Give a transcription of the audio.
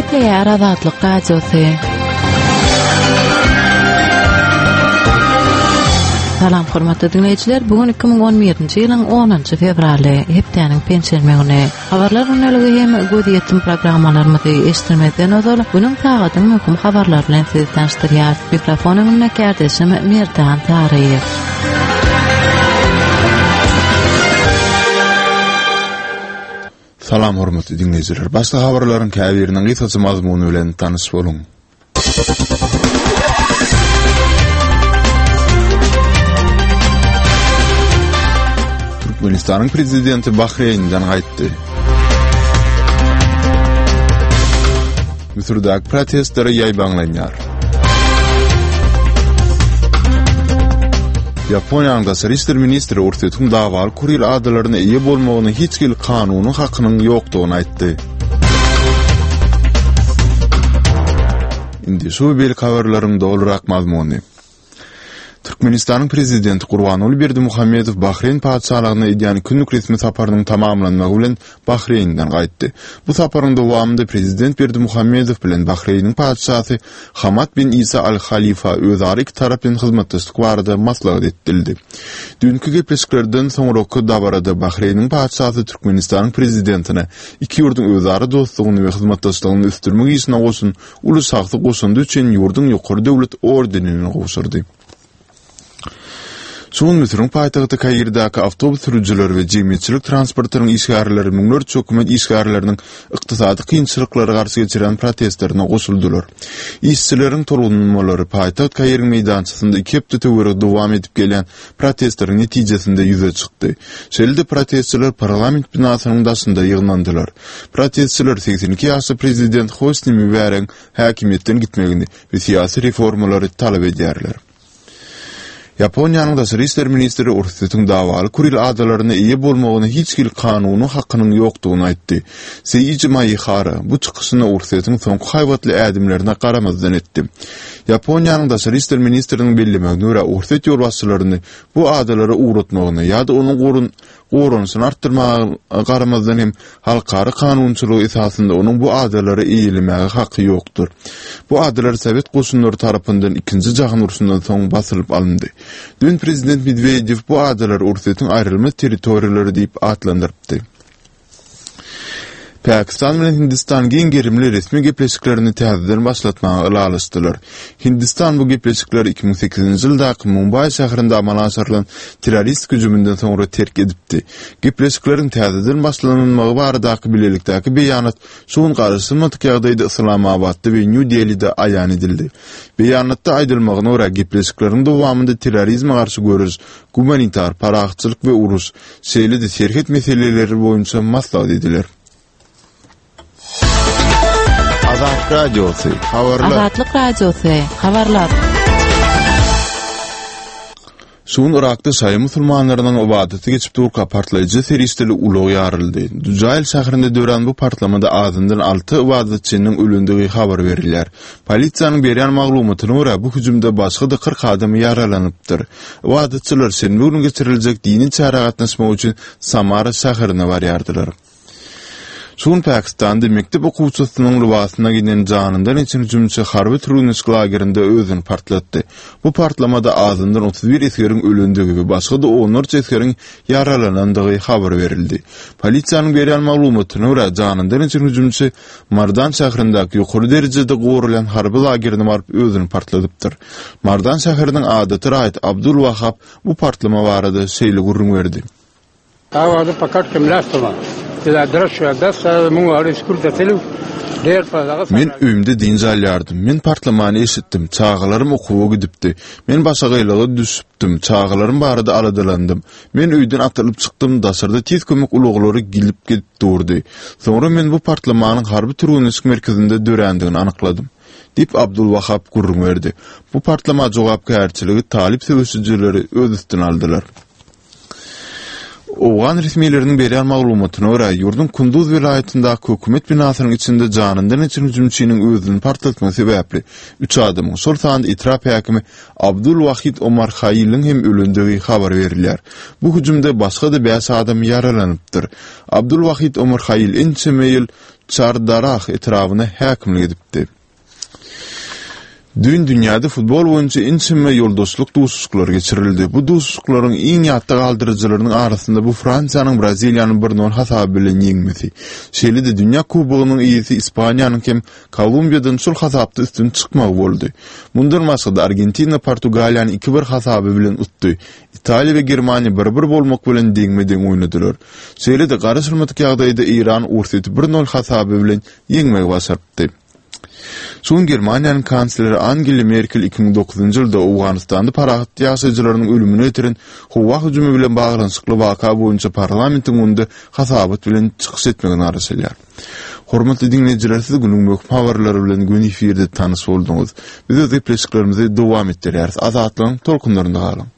Gepleýär Azatlyk Radiosu. Salam hormatly dinleýijiler, bugün 2011-nji ýylyň 10-njy fevraly, hepdeniň pensiýa güni. Habarlar öňeligi hem göz ýetim programmalarymyzy eşitmeden öňe bugün tagadyň möhüm habarlar bilen sizi tanıştyrýar. Mikrofonyň näkärdeşim Merdan Taryýew. Salam hormatly dinleýijiler. Başga habarlaryň käbiriniň gysgaça mazmuny bilen tanyş boluň. Türkmenistan'ın prezidenti Bahreyn'den gaýtdy. Misirdaky protestler ýaýbanlanýar. Yaponiýanyň daşary işler ministri Ursetun Dawal Kuril adalaryna eýe bolmagyny hiç kim kanuny hakynyň ýokdugyny aýtdy. Indi şu bir habarlaryň dolurak mazmuny. Türkmenistan'ın prezidenti Gurbanuly Berdimuhammedow Bahreyn padşahlygyna edýän günlük resmi saparynyň tamamlanmagy bilen Bahreyn'den gaýtdy. Bu saparyň dowamında prezident Berdimuhammedow bilen Bahreyn'in padşahy Hamad bin Isa al-Khalifa özleri iki tarap bilen hyzmatdaşlyk barada maslahat etdirildi. Dünkü gepleşiklerden soňraky dabarada Bahreyn'in padşahy Türkmenistan'ın prezidentine iki ýurduň özleri dostlugyny we hyzmatdaşlygyny üstürmek işine goşun ulus sagty goşundy üçin ýurduň ýokary döwlet ordenini gowşurdy. Şoň Misiriň paýtagty Kairdaky awtobus sürüjileri we jemgyýetçilik transportynyň işgärleri müňlerçe hökümet işgärleriniň ykdysady kynçylyklary garşy geçiren protestlerine goşuldylar. İşçileriň torunmalary paýtagt Kair meýdançysynda 2 hepde töwerek dowam edip gelen protestleriň netijesinde ýüze çykdy. Şeýle protestçiler parlament binasynyň daşynda ýyglandylar. Protestçiler 82 ýaşly prezident Hosni Mübarek häkimetden gitmegini we syýasy reformalary talap edýärler. Yaponiýanyň daşary işler ministri Ursetun Dawal Kuril adalaryna eýe bolmagyny hiç kim kanuny hakynyň ýokdugyny aýtdy. Seýiji Maýhara bu çykyşyny Ursetun soňky haýwatly ädimlerine garamazdan etdi. Yaponiýanyň daşary işler ministriniň bellemegine görä Urset ýolbaşçylaryny bu adalary uğratmagyny ýa-da onuň gorunysyny artdyrmagy garamazdan hem halkary kanunçylygy esasında onuň bu adalary eýilmege haky ýokdur. Bu adalar Sowet goşunlary tarapyndan 2-nji jahan uruşundan soň basylyp alındy. Dün prezident Medvedev bu adalar Urset'in ayrılma territoriýalary diýip atlandyrypdy. Pakistan bilen Hindistan giň gerimli resmi gepleşiklerini täzeden başlatmagy ýalaşdylar. Hindistan bu gepleşikleri 2008-nji ýylda Mumbai şäherinde amala aşyrylan terrorist güjüminden soňra terk edipdi. Gepleşiklerin täzeden başlanmagy baradaky bilelikdäki beýanat şoň garşymadyk ýagdaýda Islamabadda we New Delhi'de aýan edildi. Beýanatda aýdylmagyna görä gepleşiklerin dowamında terrorizme garşy görüş, humanitar paraçylyk we uruş, şeýle-de serhet meseleleri boýunça maslahat ediler. Azatlyk Radiosu, habarlar. Azatlyk Radiosu, habarlar. Şoň Irakda şaý musulmanlarynyň obadaty geçip durka partlaýjy seristeli ulag ýaryldy. Dujail şäherinde dören bu partlamada azyndan 6 obadatçynyň ölendigi habar berilýär. Polisiýanyň berýän maglumatyna görä bu hüjümde başga 40 adam ýaralanypdyr. Obadatçylar şenbe günü geçiriljek dini çara gatnaşmak üçin Samara şäherine barýardylar. Şoň Pakistan'da mektep okuwçysynyň libasyna giden janyndan için hüjümçi harby türünüş lagerinde özüni partlatdy. Bu partlamada azyndan 31 esgeriň ölendigi we başga da 14 esgeriň ýaralanandygy habar berildi. Polisiýanyň berýän maglumatyna görä janyndan için hüjümçi Mardan şäherindäki ýokary derejede gorulan harby lagerine baryp özüni partladypdyr. Mardan şäheriniň adaty raýat Abdul Wahab bu partlama barada şeýle gurrun berdi. Awady pakat kimlästimi? Men öýümde dinjal ýardım. Men partlamany eşitdim. Çağalarym okuwa gidipdi. Men başagaýlaga düşüpdim. Çağalarym barada aladalandym. Men öýden atylyp çykdym. Daşarda tez kömek ulaglary gilip gelip durdy. Soňra men bu partlamanyň harby türünüş merkezinde dörendigini anykladym. Dip Abdul Wahab gurrun berdi. Bu partlama jogapkärçiligi talip söwüşçileri öz üstüne aldylar. Oğan resmilerinin berýän maglumatyna görä ýurdun Kunduz vilayatyndäki hökümet binasynyň içinde janyndan için hüjümçiniň özüni partlatmasy sebäpli 3 adamyň şol sanda itiraf häkimi Abdul Wahid Omar Khayil'in hem ölendigi habar berilýär. Bu hüjümde başga da 5 adam ýaralanypdyr. Abdul Wahid Omar Khayil ençe meýil çardarak etrawyna häkimlik edipdi. Dünyada futbol boýunça inçime ýoldaşlyk duşuklary geçirildi. Bu duşuklaryň iň ýatda galdyryjylarynyň arasynda bu Fransiýanyň Braziliýanyň 1-0 hasaby bilen ýeňmesi. Şeýle-de Dünýä Kubogynyň ýygy Ispaniýanyň hem Kolumbiýadan şol hasapda üstün çykmak boldy. Mundan başga Argentina Portugaliýany 2-1 hasaby bilen utdy. Italiýa we Germaniýa 1-1 bolmak bilen deňmeden oýnadylar. Şeýle-de garaşylmadyk ýagdaýda Iran ursyty 1-0 hasaby bilen ýeňmek başardy. Son Germaniýanyň kansleri Angela Merkel 2009-njy ýylda Awganystanda parahat ýaşaýjylarynyň ölümini etiren howa hüjumy bilen baglanyşykly waka boýunça parlamentiň önünde hasabat bilen çykyş etmegini araşdyrýar. Hormatly dinleýijiler, siz günüň möhüm habarlary bilen gün efirde tanış bolduňyz. Biz öz epleklerimizi dowam etdirýäris. Azatlygyň tolkunlarynda galyň.